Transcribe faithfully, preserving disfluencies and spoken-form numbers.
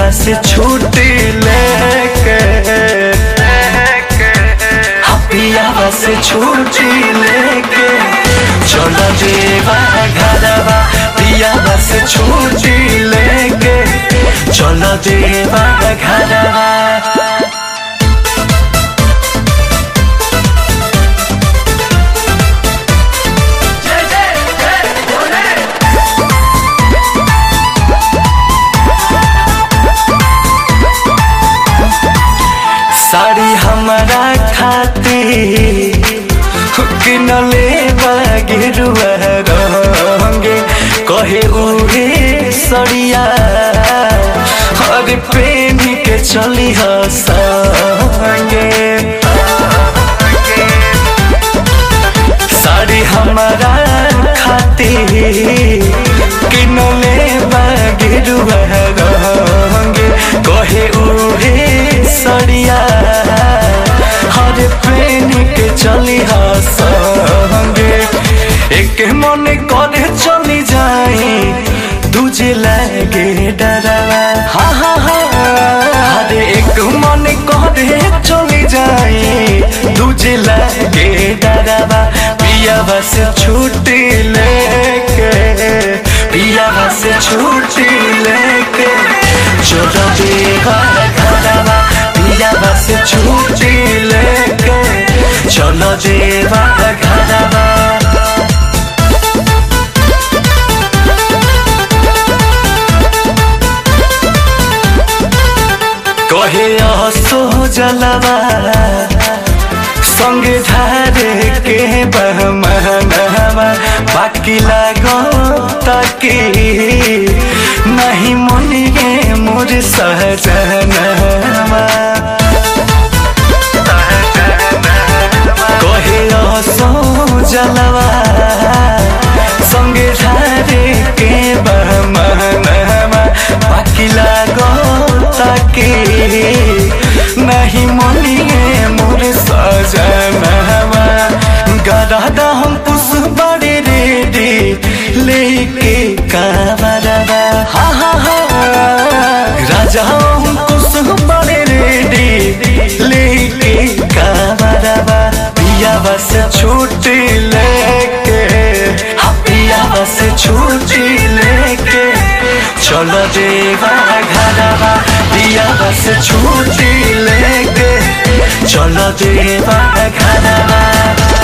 पियावा से छुट्टी लेके हाँ पियावा से छुट्टी लेके चलो देवा घरवा पियावा से छुट्टी लेके चलो देवा घरवा। साड़ी हमारा खाती किनले गेरुआ रंगे कहे उहे सड़िया हर पेन के चली संगे। साड़ी हमारा खाती किनले गेरुआ रंगे कहे उहे सड़िया हर प्रेम के चली संगे। एक मन करे चली जाए दूजे लगे डरवा हाँ हाँ हाँ हर एक मन करे चली जाए दूजे लगे डरवा पियावा से छुट्टी लेके पियावा से छुट्टी लेके चलो देवा घरवा पियावा से छुट्टी लेके चलो देवा घरवा। कहे असो जलवा संगे धारे के बहमनवा बाकी लागो ताकि नहीं मुनिए मोर सहजनवा। कहे असो जलवा संगे धारे के बहमनवा बाकी लागो ताकि नहीं मुनिए मोर सहजनवा। गदा हम पुस बड़े रेडी लेके कावरवा हाँ हाँ हाँ राजा हम पुस बड़े रेडी लेके कावरवा पियावा से छुट्टी लेके हाँ पियावा से छुट्टी लेके चलो देवा घरवा पियावा से छुट्टी लेके चलो देवा घरवा।